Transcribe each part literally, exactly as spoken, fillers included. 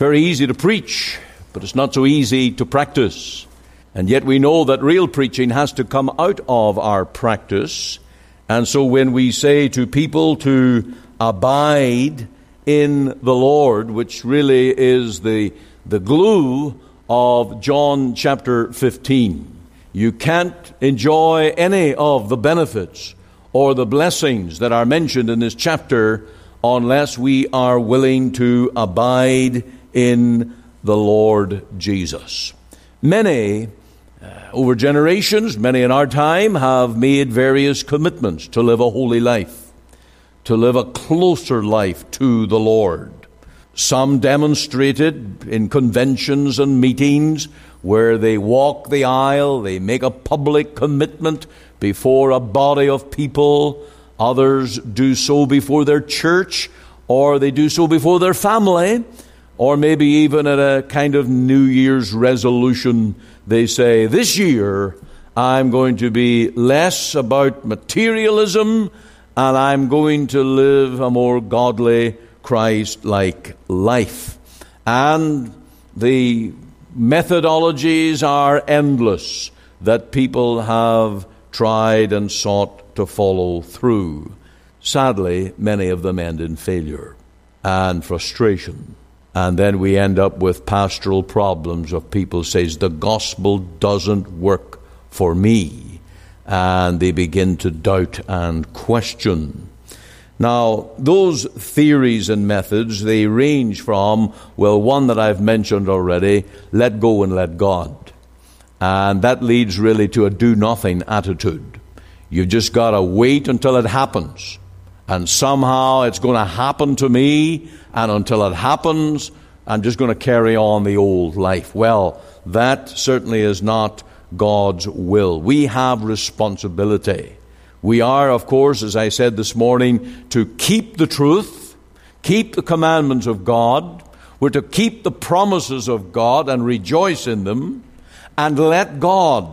Very easy to preach, but it's not so easy to practice. And yet we know that real preaching has to come out of our practice. And so when we say to people to abide in the Lord, which really is the, the glue of John chapter fifteen, you can't enjoy any of the benefits or the blessings that are mentioned in this chapter unless we are willing to abide in the Lord Jesus. Many, uh, over generations, many in our time, have made various commitments to live a holy life, to live a closer life to the Lord. Some demonstrated in conventions and meetings where they walk the aisle, they make a public commitment before a body of people. Others do so before their church, or they do so before their family, or maybe even at a kind of New Year's resolution. They say, this year I'm going to be less about materialism and I'm going to live a more godly, Christ-like life. And the methodologies are endless that people have tried and sought to follow through. Sadly, many of them end in failure and frustration. And then we end up with pastoral problems of people says, the gospel doesn't work for me. And they begin to doubt and question. Now, those theories and methods, they range from, well, one that I've mentioned already, let go and let God. And that leads really to a do-nothing attitude. You've just got to wait until it happens. And somehow it's going to happen to me, and until it happens, I'm just going to carry on the old life. Well, that certainly is not God's will. We have responsibility. We are, of course, as I said this morning, to keep the truth, keep the commandments of God. We're to keep the promises of God and rejoice in them, and let God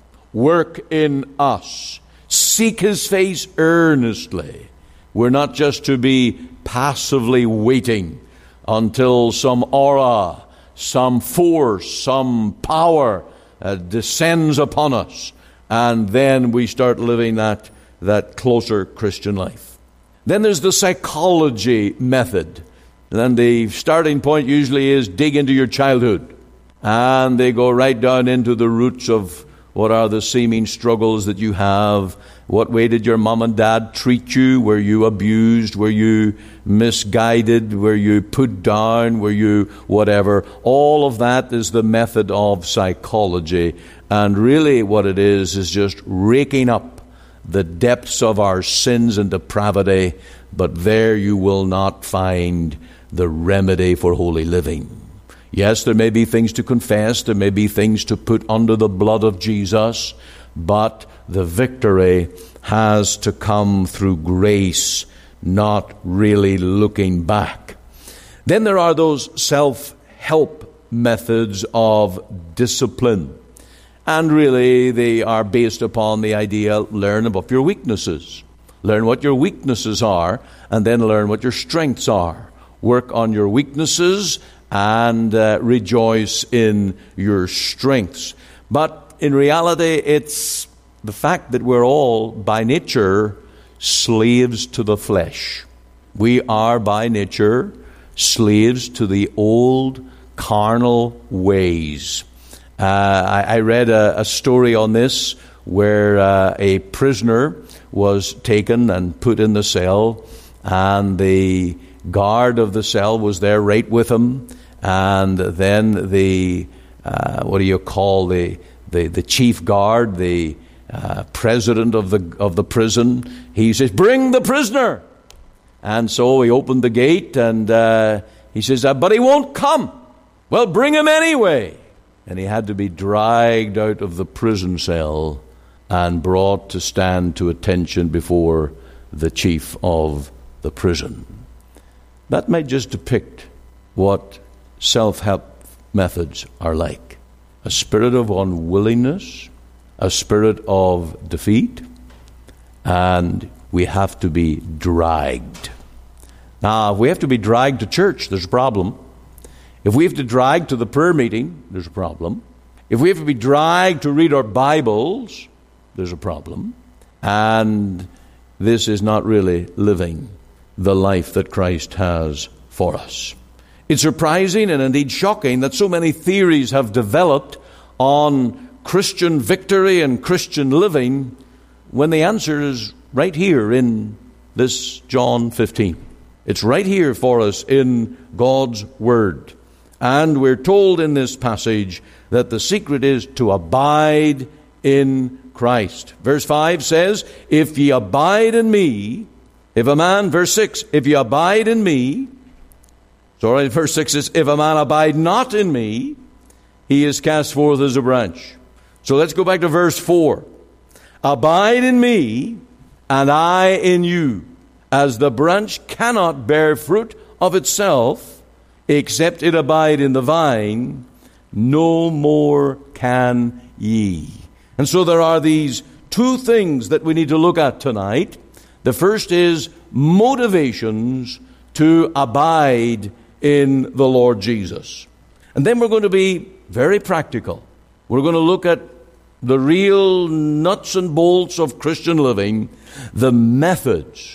work in us. Seek His face earnestly. We're not just to be passively waiting until some aura, some force, some power uh, descends upon us, and then we start living that, that closer Christian life. Then there's the psychology method. And then the starting point usually is dig into your childhood. And they go right down into the roots of what are the seeming struggles that you have. What way did your mom and dad treat you? Were you abused? Were you misguided? Were you put down? Were you whatever? All of that is the method of psychology. And really what it is is just raking up the depths of our sins and depravity. But there you will not find the remedy for holy living. Yes, there may be things to confess, there may be things to put under the blood of Jesus, but the victory has to come through grace, not really looking back. Then there are those self-help methods of discipline. And really they are based upon the idea, learn about your weaknesses. Learn what your weaknesses are, and then learn what your strengths are. Work on your weaknesses and uh, rejoice in your strengths. But in reality, it's the fact that we're all, by nature, slaves to the flesh. We are, by nature, slaves to the old carnal ways. Uh, I, I read a, a story on this where uh, a prisoner was taken and put in the cell, and the guard of the cell was there right with him. And then the, uh, what do you call the, the, the chief guard, the uh, president of the, of the prison, he says, bring the prisoner. And so he opened the gate and uh, he says, uh, but he won't come. Well, bring him anyway. And he had to be dragged out of the prison cell and brought to stand to attention before the chief of the prison. That might just depict what self-help methods are like. A spirit of unwillingness, a spirit of defeat, and we have to be dragged. Now, if we have to be dragged to church, there's a problem. If we have to drag to the prayer meeting, there's a problem. If we have to be dragged to read our Bibles, there's a problem. And this is not really living the life that Christ has for us. It's surprising and indeed shocking that so many theories have developed on Christian victory and Christian living when the answer is right here in this John fifteen. It's right here for us in God's Word. And we're told in this passage that the secret is to abide in Christ. Verse five says, if ye abide in me, if a man, verse six, if ye abide in me, sorry, verse six is, if a man abide not in me, he is cast forth as a branch. So let's go back to verse four. Abide in me, and I in you, as the branch cannot bear fruit of itself, except it abide in the vine, no more can ye. And so there are these two things that we need to look at tonight. The first is motivations to abide in the Lord Jesus. And then we're going to be very practical. We're going to look at the real nuts and bolts of Christian living, the methods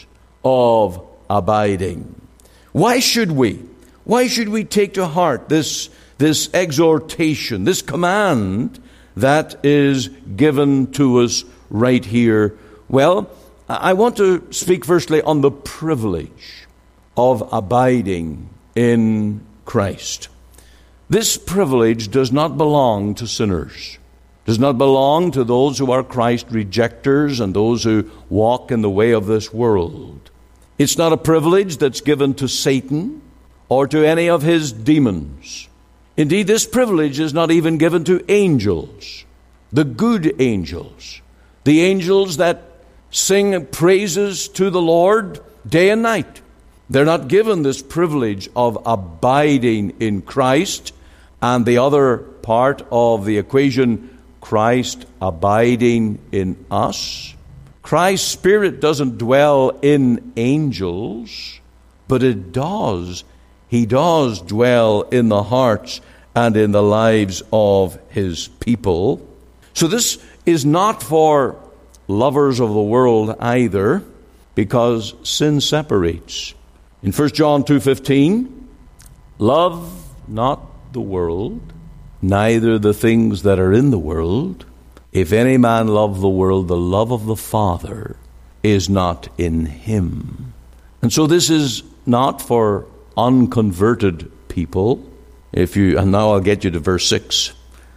of abiding. Why should we? Why should we take to heart this, this exhortation, this command that is given to us right here? Well, I want to speak firstly on the privilege of abiding in Christ. This privilege does not belong to sinners, does not belong to those who are Christ rejectors and those who walk in the way of this world. It's not a privilege that's given to Satan or to any of his demons. Indeed, this privilege is not even given to angels, the good angels, the angels that sing praises to the Lord day and night. They're not given this privilege of abiding in Christ. And the other part of the equation, Christ abiding in us. Christ's Spirit doesn't dwell in angels, but it does. He does dwell in the hearts and in the lives of His people. So this is not for lovers of the world either, because sin separates. In First John two fifteen, love not the world, neither the things that are in the world. If any man love the world, the love of the Father is not in him. And so this is not for unconverted people. If you, and now I'll get you to verse six.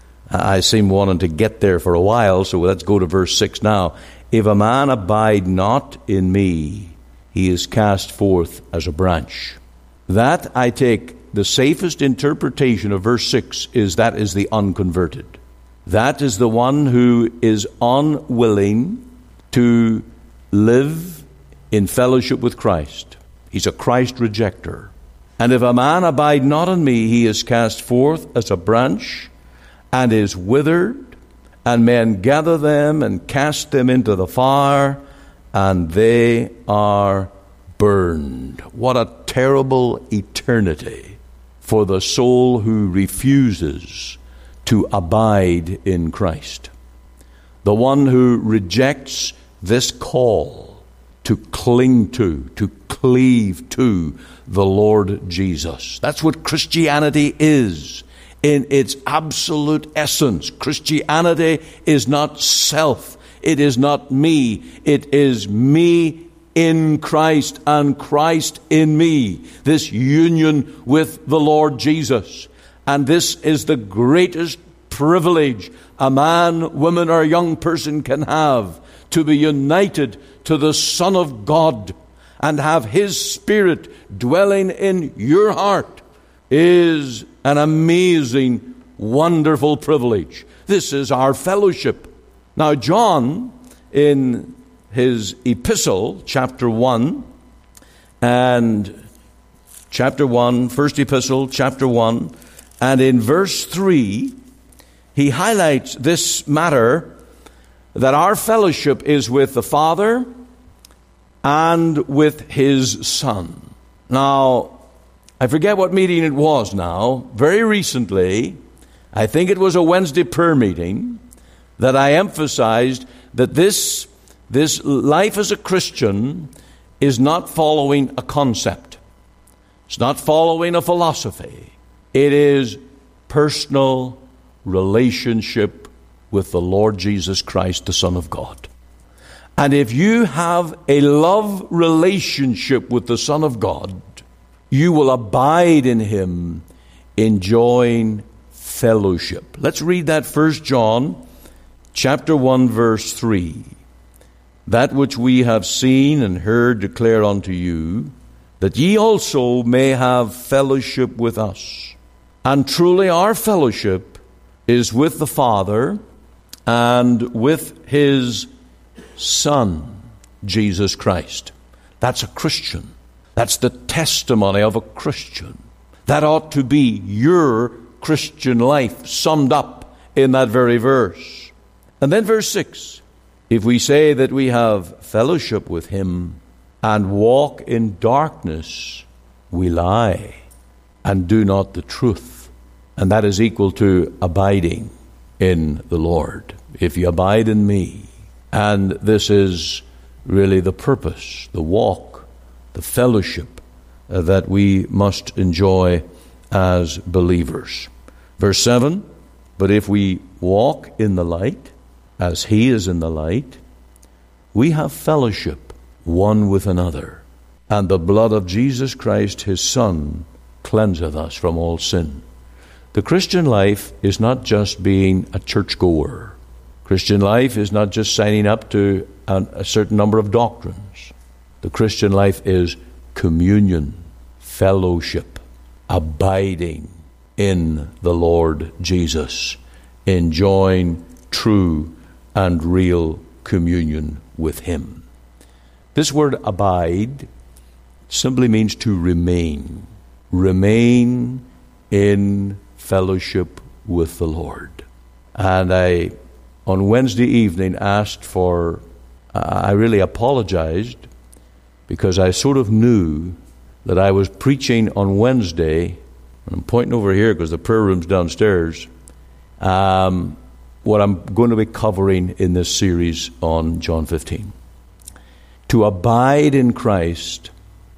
I seem wanting to get there for a while, so let's go to verse six now. If a man abide not in me, he is cast forth as a branch. That, I take, the safest interpretation of verse six is that is the unconverted. That is the one who is unwilling to live in fellowship with Christ. He's a Christ rejecter. And if a man abide not in me, he is cast forth as a branch and is withered, and men gather them and cast them into the fire, and they are burned. What a terrible eternity for the soul who refuses to abide in Christ. The one who rejects this call to cling to, to cleave to the Lord Jesus. That's what Christianity is in its absolute essence. Christianity is not self. It is not me. It is me in Christ and Christ in me. This union with the Lord Jesus. And this is the greatest privilege a man, woman, or young person can have, to be united to the Son of God and have His Spirit dwelling in your heart is an amazing, wonderful privilege. This is our fellowship. Now, John, in his epistle, chapter one, and chapter one, first epistle, chapter one, and in verse three, he highlights this matter that our fellowship is with the Father and with His Son. Now, I forget what meeting it was now, very recently, I think it was a Wednesday prayer meeting, that I emphasized that this, this life as a Christian is not following a concept. It's not following a philosophy. It is personal relationship with the Lord Jesus Christ, the Son of God. And if you have a love relationship with the Son of God, you will abide in Him, enjoying fellowship. Let's read that First John chapter one, verse three. That which we have seen and heard declare unto you, that ye also may have fellowship with us. And truly our fellowship is with the Father and with His Son, Jesus Christ. That's a Christian. That's the testimony of a Christian. That ought to be your Christian life summed up in that very verse. And then verse six. If we say that we have fellowship with Him and walk in darkness, we lie and do not the truth. And that is equal to abiding in the Lord. If you abide in me, and this is really the purpose, the walk, the fellowship uh, that we must enjoy as believers. Verse seven, but if we walk in the light, as He is in the light, we have fellowship one with another, and the blood of Jesus Christ, His Son, cleanseth us from all sin. The Christian life is not just being a churchgoer. Christian life is not just signing up to a, a certain number of doctrines. The Christian life is communion, fellowship, abiding in the Lord Jesus, enjoying true and real communion with Him. This word abide simply means to remain. Remain in fellowship with the Lord. And I, on Wednesday evening, asked for, I really apologized because I sort of knew that I was preaching on Wednesday, and I'm pointing over here because the prayer room's downstairs, um, what I'm going to be covering in this series on John fifteen. To abide in Christ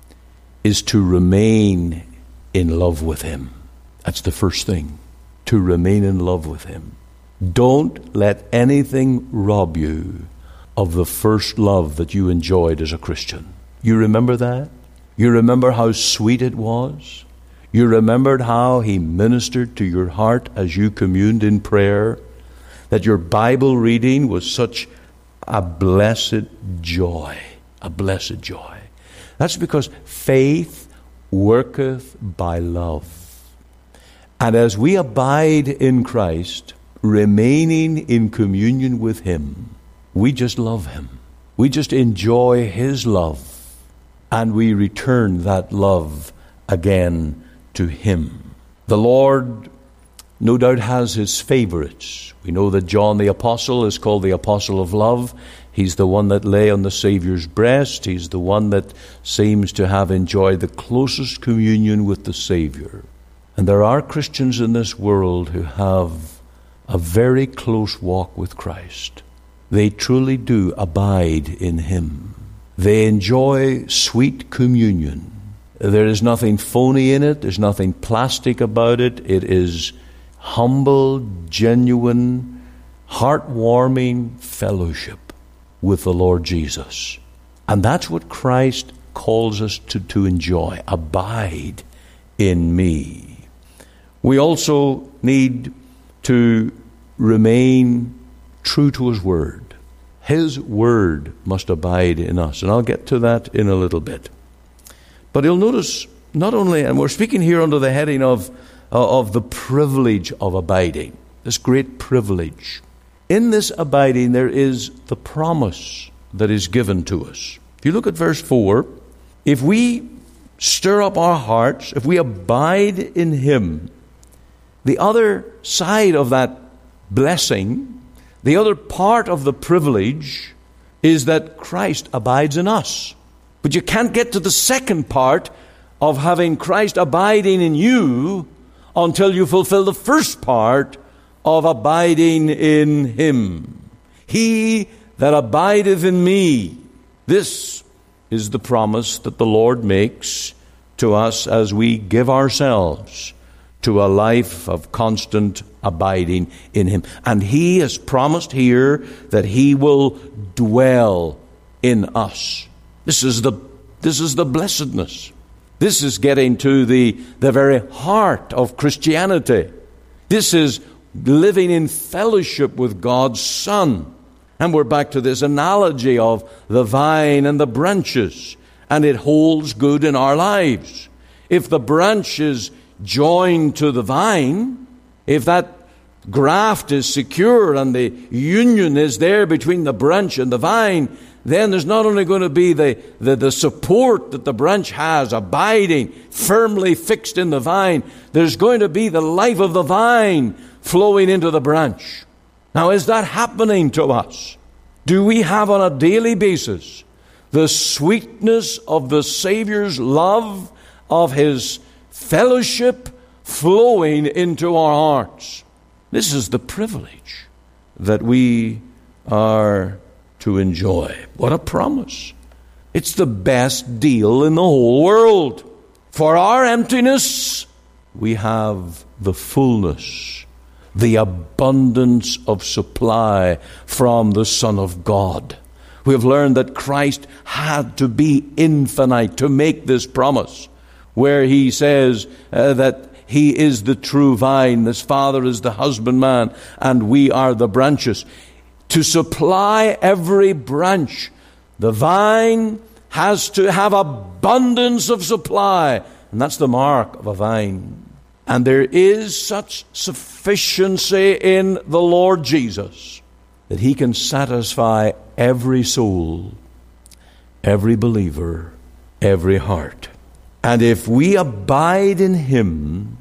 is to remain in love with Him. That's the first thing, to remain in love with Him. Don't let anything rob you of the first love that you enjoyed as a Christian. You remember that? You remember how sweet it was? You remembered how He ministered to your heart as you communed in prayer? That your Bible reading was such a blessed joy, a blessed joy. That's because faith worketh by love. And as we abide in Christ, remaining in communion with Him, we just love Him. We just enjoy His love. And we return that love again to Him. The Lord no doubt has His favorites. We know that John the Apostle is called the Apostle of Love. He's the one that lay on the Savior's breast. He's the one that seems to have enjoyed the closest communion with the Savior. And there are Christians in this world who have a very close walk with Christ. They truly do abide in Him. They enjoy sweet communion. There is nothing phony in it. There's nothing plastic about it. It is humble, genuine, heartwarming fellowship with the Lord Jesus. And that's what Christ calls us to, to enjoy. Abide in me. We also need to remain true to His Word. His Word must abide in us. And I'll get to that in a little bit. But you'll notice, not only, and we're speaking here under the heading of, uh, of the privilege of abiding, this great privilege. In this abiding, there is the promise that is given to us. If you look at verse four, if we stir up our hearts, if we abide in Him, the other side of that blessing, the other part of the privilege, is that Christ abides in us. But you can't get to the second part of having Christ abiding in you until you fulfill the first part of abiding in him. He that abideth in me. This is the promise that the Lord makes to us as we give ourselves to a life of constant abiding in him. And he has promised here that he will dwell in us. This is the this is the blessedness. This is getting to the, the very heart of Christianity. This is living in fellowship with God's Son. And we're back to this analogy of the vine and the branches. And it holds good in our lives. If the branch is joined to the vine, if that graft is secure and the union is there between the branch and the vine, then there's not only going to be the, the, the support that the branch has, abiding, firmly fixed in the vine, there's going to be the life of the vine flowing into the branch. Now, is that happening to us? Do we have on a daily basis the sweetness of the Savior's love, of his fellowship flowing into our hearts? This is the privilege that we are to enjoy. What a promise. It's the best deal in the whole world. For our emptiness, we have the fullness, the abundance of supply from the Son of God. We have learned that Christ had to be infinite to make this promise, where he says uh, that he is the true vine, his Father is the husbandman, and we are the branches. To supply every branch, the vine has to have abundance of supply, and that's the mark of a vine. And there is such sufficiency in the Lord Jesus that he can satisfy every soul, every believer, every heart. And if we abide in him,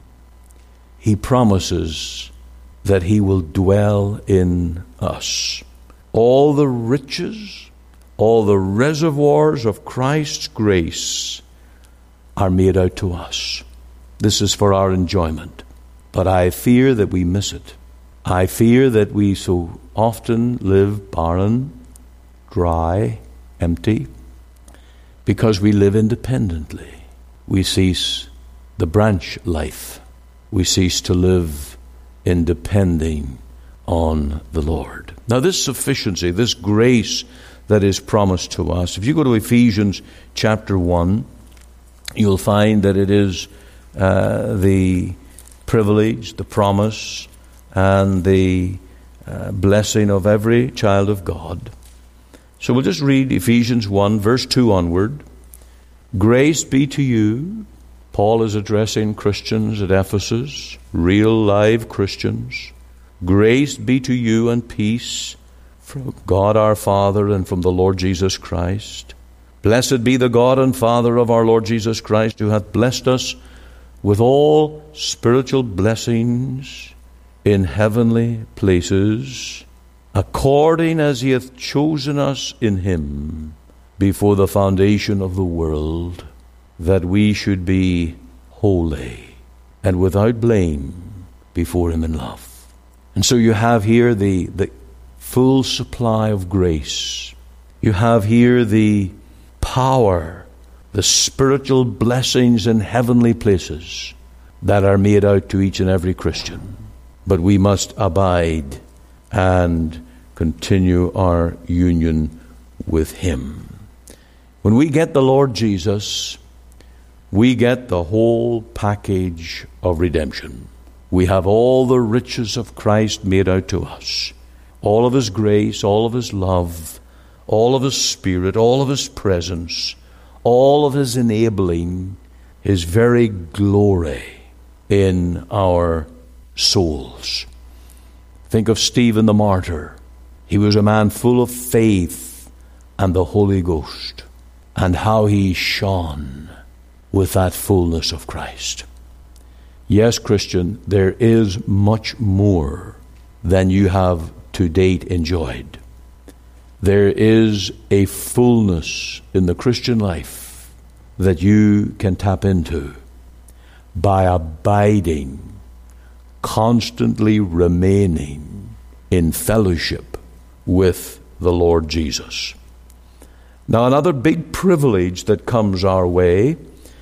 he promises that he will dwell in us. All the riches, all the reservoirs of Christ's grace are made out to us. This is for our enjoyment. But I fear that we miss it. I fear that we so often live barren, dry, empty, because we live independently. We cease the branch life. We cease to live in depending on the Lord. Now this sufficiency, this grace that is promised to us, if you go to Ephesians chapter one, you'll find that it is uh, the privilege, the promise, and the uh, blessing of every child of God. So we'll just read Ephesians one, verse two onward. Grace be to you. Paul is addressing Christians at Ephesus, real live Christians. Grace be to you and peace from God our Father and from the Lord Jesus Christ. Blessed be the God and Father of our Lord Jesus Christ, who hath blessed us with all spiritual blessings in heavenly places, according as he hath chosen us in him before the foundation of the world, that we should be holy and without blame before him in love. And so you have here the, the full supply of grace. You have here the power, the spiritual blessings in heavenly places that are made out to each and every Christian. But we must abide and continue our union with him. When we get the Lord Jesus, we get the whole package of redemption. We have all the riches of Christ made out to us. All of his grace, all of his love, all of his spirit, all of his presence, all of his enabling, his very glory in our souls. Think of Stephen the martyr. He was a man full of faith and the Holy Ghost, and how he shone with that fullness of Christ. Yes, Christian, there is much more than you have to date enjoyed. There is a fullness in the Christian life that you can tap into by abiding, constantly remaining in fellowship with the Lord Jesus. Now, another big privilege that comes our way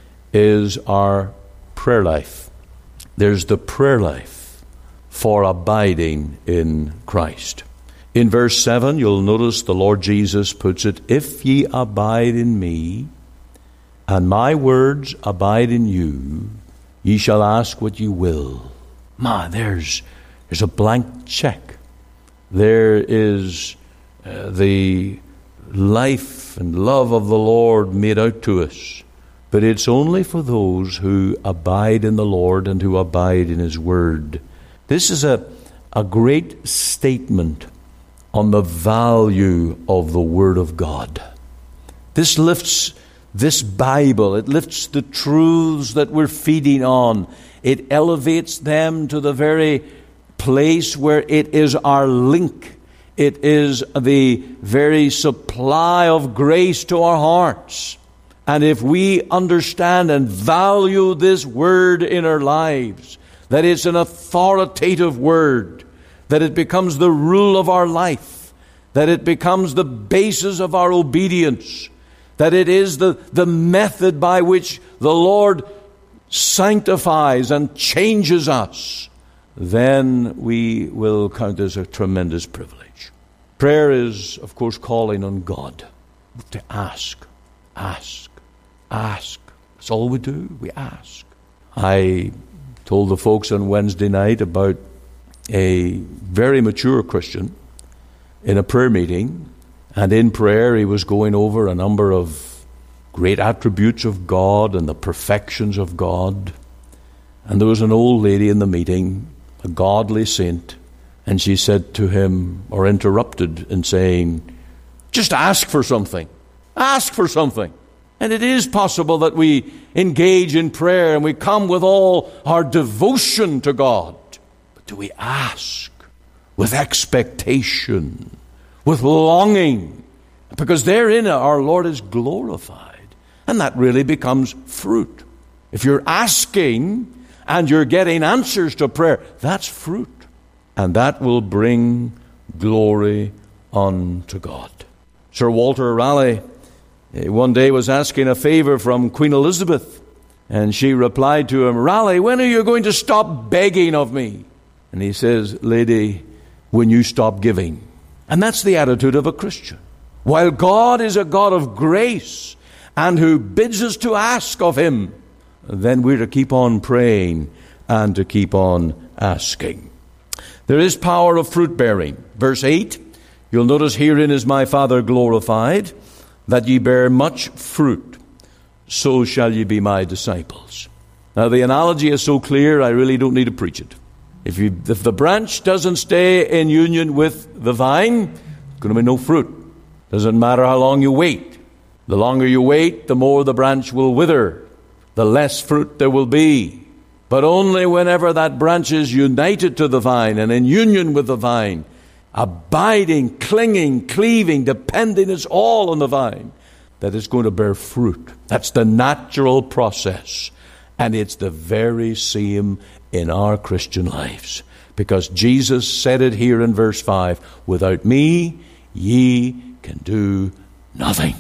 is our prayer life. There's the prayer life for abiding in Christ. In verse seven, you'll notice the Lord Jesus puts it, "If ye abide in me, and my words abide in you, ye shall ask what you will." Ma, there's, there's a blank check. There is uh, the life and love of the Lord made out to us. But it's only for those who abide in the Lord and who abide in His Word. This is a, a great statement on the value of the Word of God. This lifts this Bible, it lifts the truths that we're feeding on. It elevates them to the very place where it is our link. It is the very supply of grace to our hearts. And if we understand and value this Word in our lives, that it's an authoritative Word, that it becomes the rule of our life, that it becomes the basis of our obedience, that it is the, the method by which the Lord sanctifies and changes us, then we will count as a tremendous privilege. Prayer is, of course, calling on God to ask, ask, ask. That's all we do, we ask. I told the folks on Wednesday night about a very mature Christian in a prayer meeting, and in prayer he was going over a number of great attributes of God and the perfections of God. And there was an old lady in the meeting, a godly saint, and she said to him, or interrupted in saying, "Just ask for something. Ask for something." And it is possible that we engage in prayer and we come with all our devotion to God. But do we ask with expectation, with longing? Because therein our Lord is glorified. And that really becomes fruit. If you're asking and you're getting answers to prayer, that's fruit. And that will bring glory unto God. Sir Walter Raleigh one day was asking a favor from Queen Elizabeth, and she replied to him, "Raleigh, when are you going to stop begging of me?" And he says, "Lady, when you stop giving." And that's the attitude of a Christian. While God is a God of grace and who bids us to ask of Him, then we're to keep on praying and to keep on asking. There is power of fruit bearing. Verse eight, you'll notice, "Herein is my Father glorified, that ye bear much fruit, so shall ye be my disciples." Now the analogy is so clear, I really don't need to preach it. If, you, if the branch doesn't stay in union with the vine, there's going to be no fruit. Doesn't matter how long you wait. The longer you wait, the more the branch will wither, the less fruit there will be. But only whenever that branch is united to the vine and in union with the vine, abiding, clinging, cleaving, depending, it's all on the vine, that is going to bear fruit. That's the natural process. And it's the very same in our Christian lives. Because Jesus said it here in verse five, "Without me, ye can do nothing."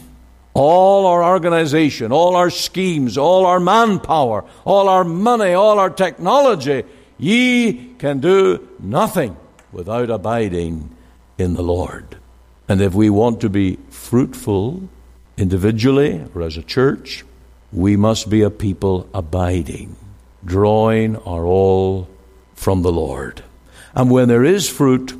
All our organization, all our schemes, all our manpower, all our money, all our technology, ye can do nothing without abiding in the Lord. And if we want to be fruitful individually or as a church, we must be a people abiding, drawing our all from the Lord. And when there is fruit,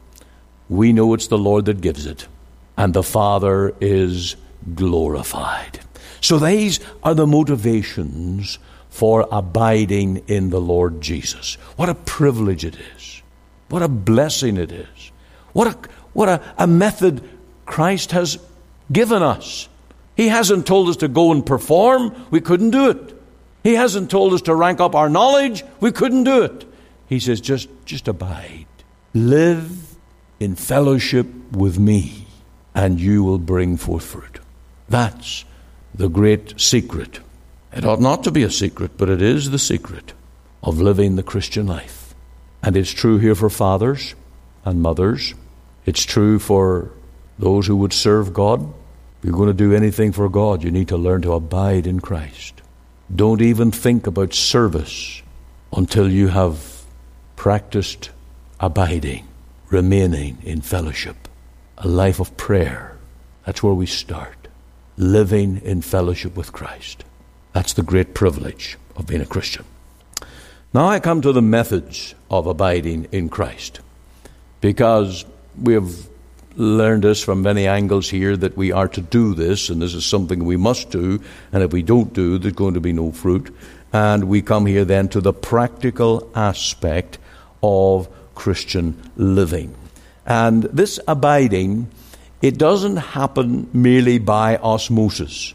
we know it's the Lord that gives it, and the Father is glorified. So these are the motivations for abiding in the Lord Jesus. What a privilege it is. What a blessing it is. What a, what a, a method Christ has given us. He hasn't told us to go and perform. We couldn't do it. He hasn't told us to rank up our knowledge. We couldn't do it. He says, just, just abide. Live in fellowship with me, and you will bring forth fruit. That's the great secret. It ought not to be a secret, but it is the secret of living the Christian life. And it's true here for fathers and mothers. It's true for those who would serve God. If you're going to do anything for God, you need to learn to abide in Christ. Don't even think about service until you have practiced abiding, remaining in fellowship, a life of prayer. That's where we start. Living in fellowship with Christ. That's the great privilege of being a Christian. Now I come to the methods of abiding in Christ, because we have learned this from many angles here that we are to do this, and this is something we must do, and if we don't do, there's going to be no fruit. And we come here then to the practical aspect of Christian living. And this abiding, it doesn't happen merely by osmosis.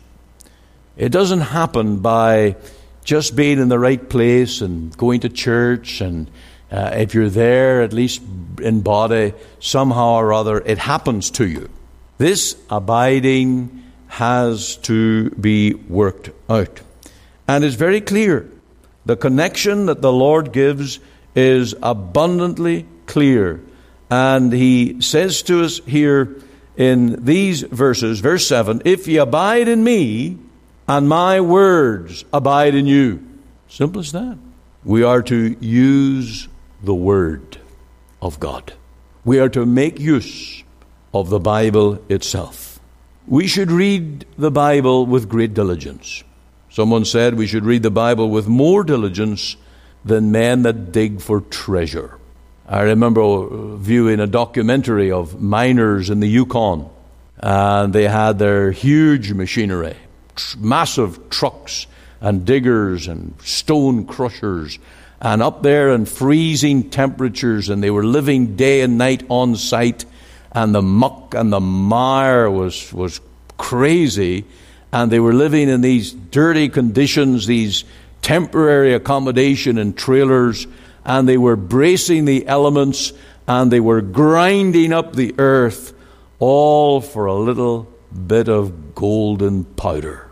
It doesn't happen by just being in the right place and going to church, and uh, if you're there, at least in body, somehow or other, it happens to you. This abiding has to be worked out. And it's very clear. The connection that the Lord gives is abundantly clear. And He says to us here in these verses, verse seven, if ye abide in me, and my words abide in you. Simple as that. We are to use the Word of God. We are to make use of the Bible itself. We should read the Bible with great diligence. Someone said we should read the Bible with more diligence than men that dig for treasure. I remember viewing a documentary of miners in the Yukon, and they had their huge machinery, tr- massive trucks and diggers and stone crushers, and up there in freezing temperatures, and they were living day and night on site, and the muck and the mire was was crazy, and they were living in these dirty conditions, these temporary accommodation in trailers, and they were bracing the elements, and they were grinding up the earth, all for a little bit of golden powder.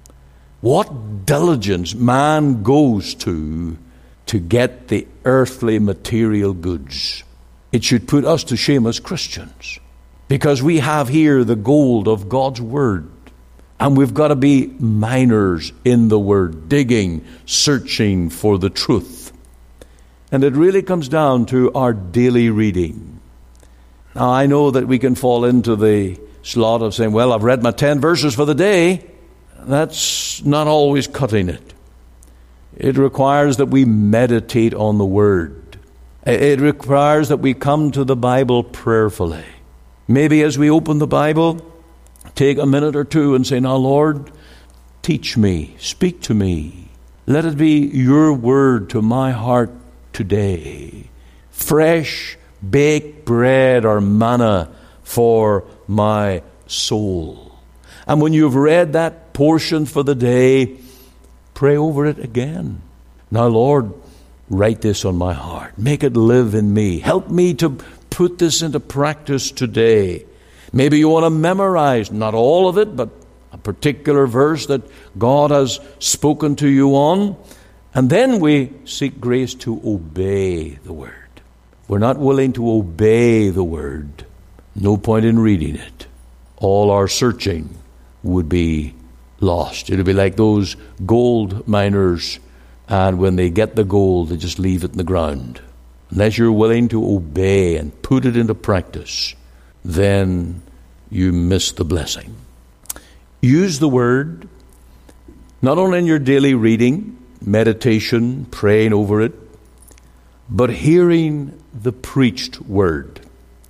What diligence man goes to to get the earthly material goods. It should put us to shame as Christians, because we have here the gold of God's Word. And we've got to be miners in the Word, digging, searching for the truth. And it really comes down to our daily reading. Now, I know that we can fall into the slot of saying, well, I've read my ten verses for the day. That's not always cutting it. It requires that we meditate on the Word. It requires that we come to the Bible prayerfully. Maybe as we open the Bible, take a minute or two and say, now, Lord, teach me, speak to me. Let it be your word to my heart today. Fresh baked bread or manna for my soul. And when you've read that portion for the day, pray over it again. Now, Lord, write this on my heart. Make it live in me. Help me to put this into practice today. Maybe you want to memorize, not all of it, but a particular verse that God has spoken to you on. And then we seek grace to obey the Word. If we're not willing to obey the Word, no point in reading it. All our searching would be lost. It would be like those gold miners, and when they get the gold, they just leave it in the ground. Unless you're willing to obey and put it into practice, then you miss the blessing. Use the Word, not only in your daily reading, meditation, praying over it, but hearing the preached Word.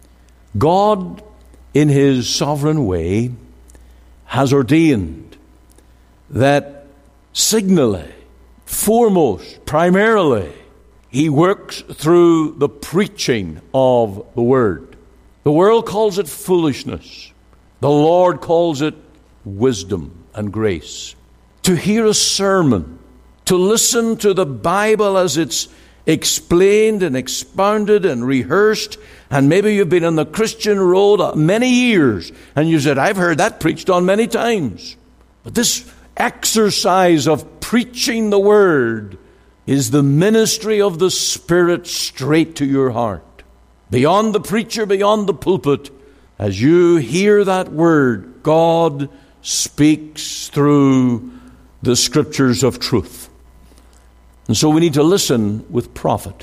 God, in His sovereign way, has ordained that signally, foremost, primarily, He works through the preaching of the Word. The world calls it foolishness. The Lord calls it wisdom and grace. To hear a sermon, to listen to the Bible as it's explained and expounded and rehearsed, and maybe you've been on the Christian road many years, and you said, I've heard that preached on many times. But this exercise of preaching the Word is the ministry of the Spirit straight to your heart. Beyond the preacher, beyond the pulpit, as you hear that Word, God speaks through the Scriptures of truth. And so we need to listen with profit.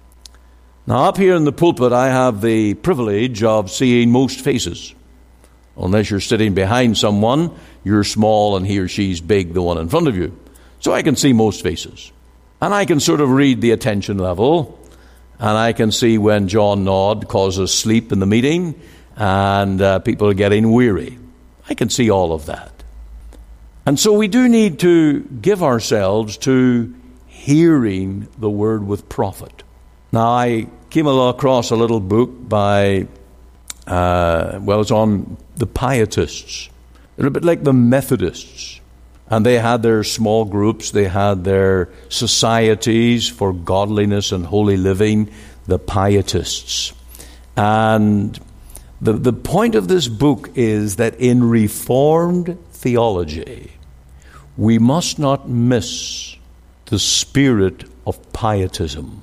Now, up here in the pulpit, I have the privilege of seeing most faces. Unless you're sitting behind someone, you're small and he or she's big, the one in front of you. So I can see most faces. And I can sort of read the attention level. And I can see when John Nod causes sleep in the meeting and uh, people are getting weary. I can see all of that. And so we do need to give ourselves to hearing the Word with profit. Now, I came across a little book by, uh, well, it's on the Pietists. They're a bit like the Methodists. And they had their small groups. They had their societies for godliness and holy living, the Pietists. And the, the point of this book is that in Reformed theology, we must not miss the spirit of pietism.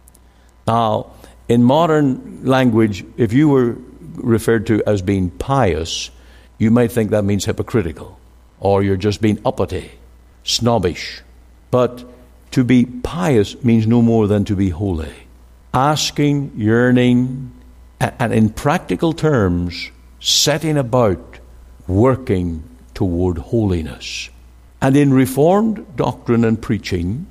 Now, in modern language, if you were referred to as being pious, you might think that means hypocritical, or you're just being uppity, snobbish. But to be pious means no more than to be holy. Asking, yearning, and in practical terms, setting about working toward holiness. And in Reformed doctrine and preaching,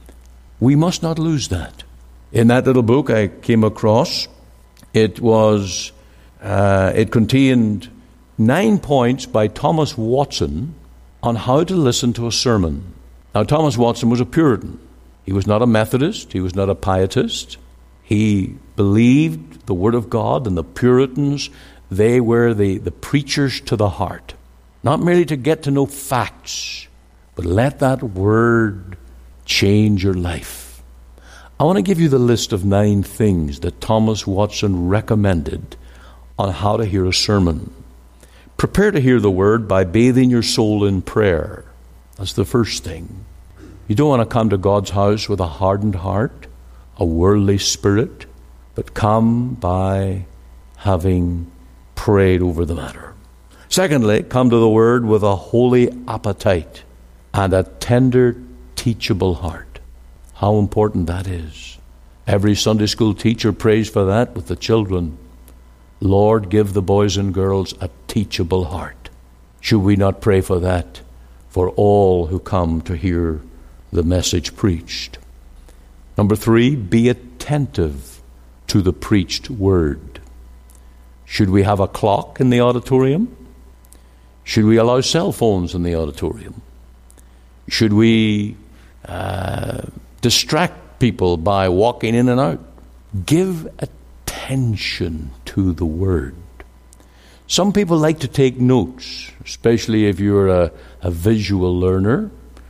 we must not lose that. In that little book I came across, it was, uh, it contained nine points by Thomas Watson on how to listen to a sermon. Now, Thomas Watson was a Puritan. He was not a Methodist. He was not a Pietist. He believed the Word of God, and the Puritans, they were the, the preachers to the heart. Not merely to get to know facts, but let that Word change your life. I want to give you the list of nine things that Thomas Watson recommended on how to hear a sermon. Prepare to hear the Word by bathing your soul in prayer. That's the first thing. You don't want to come to God's house with a hardened heart, a worldly spirit, but come by having prayed over the matter. Secondly, come to the Word with a holy appetite and a tender, teachable heart. How important that is. Every Sunday school teacher prays for that with the children. Lord, give the boys and girls a teachable heart. Should we not pray for that for all who come to hear the message preached? Number three, be attentive to the preached word. Should we have a clock in the auditorium? Should we allow cell phones in the auditorium? Should we uh, distract people by walking in and out? Give attention to the word. Some people like to take notes, especially if you're a, a visual learner.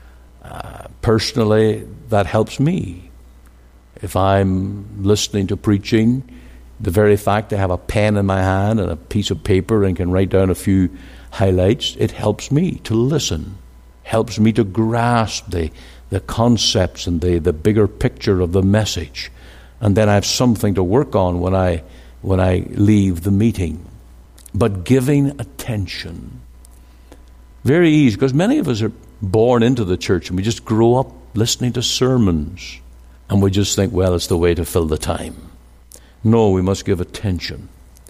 Uh, personally, that helps me. If I'm listening to preaching, the very fact I have a pen in my hand and a piece of paper and can write down a few highlights, it helps me to listen, helps me to grasp the, the concepts and the, the bigger picture of the message. And then I have something to work on when I when I leave the meeting. But giving attention, very easy, because many of us are born into the church and we just grow up listening to sermons and we just think, well, it's the way to fill the time. No, we must give attention.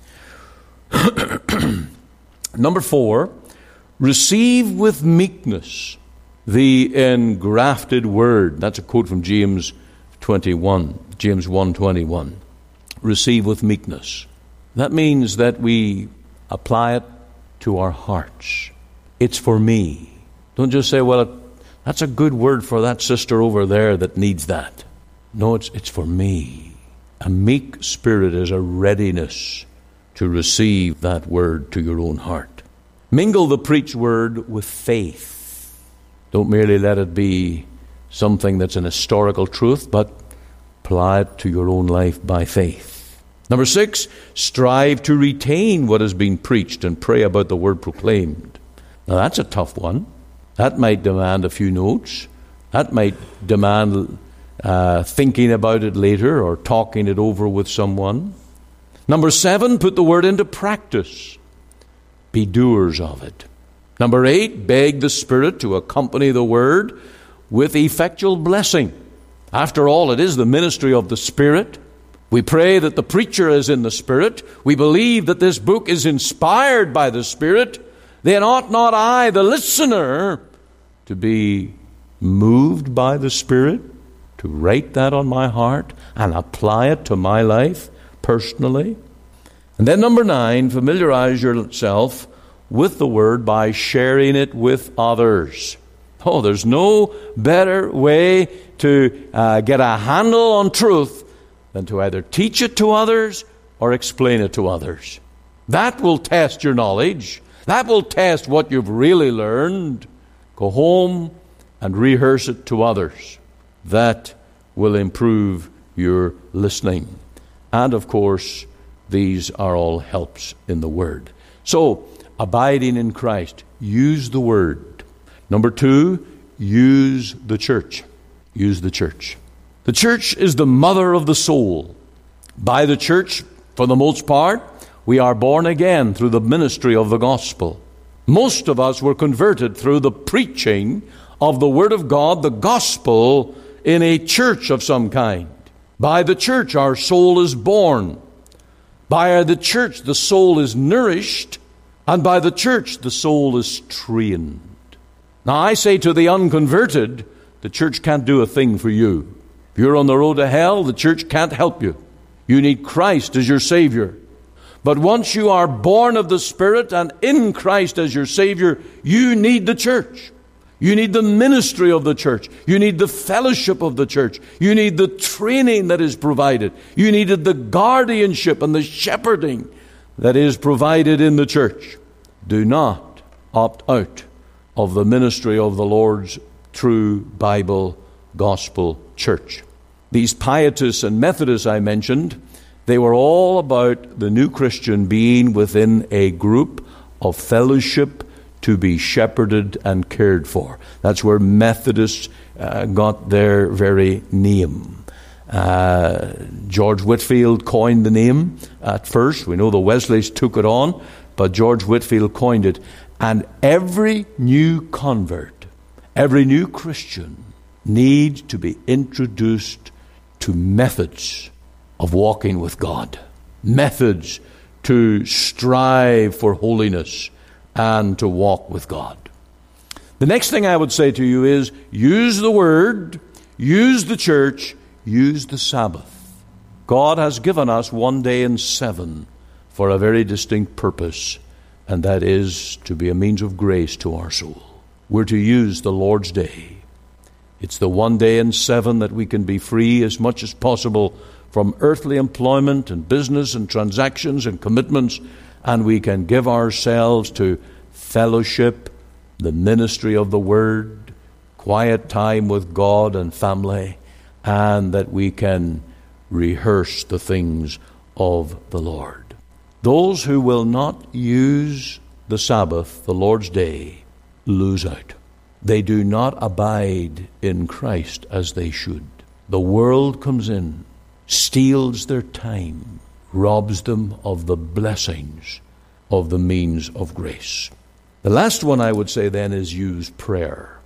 Number four, receive with meekness the engrafted word. That's a quote from James twenty-one, James one twenty-one. Receive with meekness. That means that we apply it to our hearts. It's for me. Don't just say, well, it, that's a good word for that sister over there that needs that. No, it's it's for me. A meek spirit is a readiness to receive that word to your own heart. Mingle the preached word with faith. Don't merely let it be something that's an historical truth, but apply it to your own life by faith. Number six, strive to retain what has been preached and pray about the word proclaimed. Now that's a tough one. That might demand a few notes. That might demand uh, thinking about it later or talking it over with someone. Number seven, put the word into practice. Be doers of it. Number eight, beg the Spirit to accompany the word with effectual blessing. After all, it is the ministry of the Spirit. We pray that the preacher is in the Spirit. We believe that this book is inspired by the Spirit. Then ought not I, the listener, to be moved by the Spirit, to write that on my heart and apply it to my life personally? And then number nine, familiarize yourself with the Word by sharing it with others. Oh, there's no better way to uh, get a handle on truth than to either teach it to others or explain it to others. That will test your knowledge. That will test what you've really learned. Go home and rehearse it to others. That will improve your listening. And of course, these are all helps in the Word. So, abiding in Christ, use the Word. Number two, use the church. Use the church. The church is the mother of the soul. By the church, for the most part, we are born again through the ministry of the gospel. Most of us were converted through the preaching of the Word of God, the gospel, in a church of some kind. By the church, our soul is born. By the church, the soul is nourished. And by the church, the soul is trained. Now, I say to the unconverted, the church can't do a thing for you. If you're on the road to hell, the church can't help you. You need Christ as your Savior. But once you are born of the Spirit and in Christ as your Savior, you need the church. You need the ministry of the church. You need the fellowship of the church. You need the training that is provided. You needed the guardianship and the shepherding that is provided in the church. Do not opt out of the ministry of the Lord's true Bible gospel church. These Pietists and Methodists I mentioned, they were all about the new Christian being within a group of fellowship to be shepherded and cared for. That's where Methodists uh, got their very name. Uh, George Whitefield coined the name at first. We know the Wesleys took it on, but George Whitefield coined it. And every new convert, every new Christian needs to be introduced to methods of walking with God. Methods to strive for holiness and to walk with God. The next thing I would say to you is use the Word, use the church, use the Sabbath. God has given us one day in seven for a very distinct purpose, and that is to be a means of grace to our soul. We're to use the Lord's day. It's the one day in seven that we can be free as much as possible from earthly employment and business and transactions and commitments, and we can give ourselves to fellowship, the ministry of the Word, quiet time with God and family, and that we can rehearse the things of the Lord. Those who will not use the Sabbath, the Lord's day, lose out. They do not abide in Christ as they should. The world comes in, steals their time, robs them of the blessings of the means of grace. The last one I would say then is use prayer.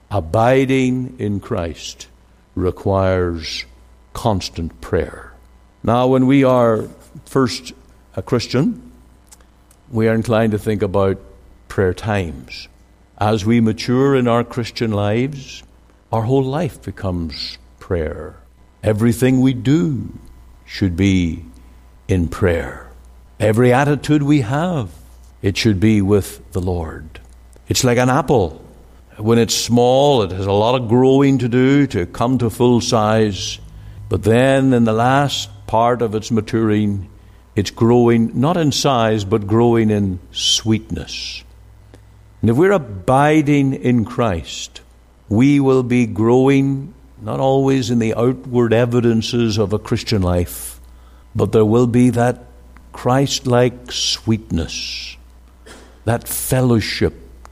Abiding in Christ requires constant prayer. Now, when we are first a Christian, we are inclined to think about prayer times. As we mature in our Christian lives, our whole life becomes prayer. Everything we do should be in prayer. Every attitude we have, it should be with the Lord. It's like an apple. When it's small, it has a lot of growing to do to come to full size. But then in the last part of its maturing, it's growing not in size, but growing in sweetness. And if we're abiding in Christ, we will be growing not always in the outward evidences of a Christian life, but there will be that Christ-like sweetness, that fellowship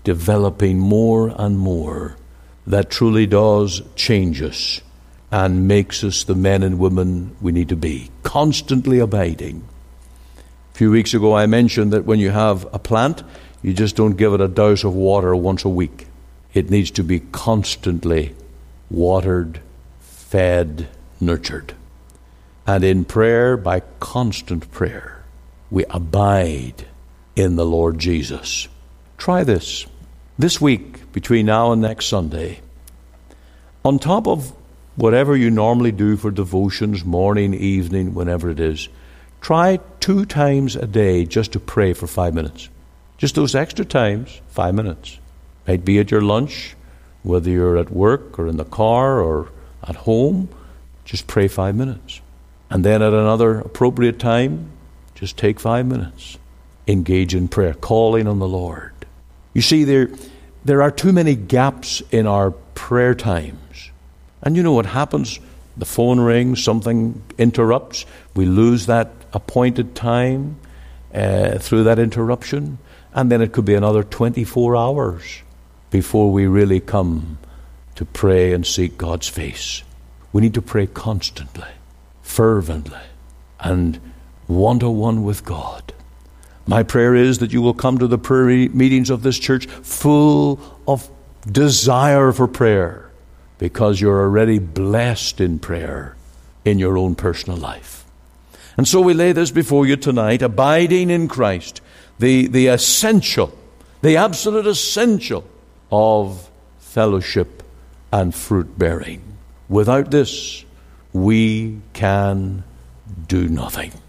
developing more and more that truly does change us and makes us the men and women we need to be, constantly abiding. A few weeks ago I mentioned that when you have a plant, you just don't give it a douse of water once a week. It needs to be constantly watered, fed, nurtured. And in prayer, by constant prayer, we abide in the Lord Jesus. Try this. This week, between now and next Sunday, on top of whatever you normally do for devotions, morning, evening, whenever it is, try two times a day just to pray for five minutes. Just those extra times, five minutes. Might be at your lunch, whether you're at work or in the car or at home, just pray five minutes. And then at another appropriate time, just take five minutes. Engage in prayer, calling on the Lord. You see, there, there are too many gaps in our prayer times. And you know what happens? The phone rings, something interrupts. We lose that appointed time uh, through that interruption. And then it could be another twenty-four hours before we really come to pray and seek God's face. We need to pray constantly, fervently, and one-to-one with God. My prayer is that you will come to the prayer meetings of this church full of desire for prayer, because you're already blessed in prayer in your own personal life. And so we lay this before you tonight, abiding in Christ, the, the essential, the absolute essential of fellowship and fruit bearing. Without this, we can do nothing.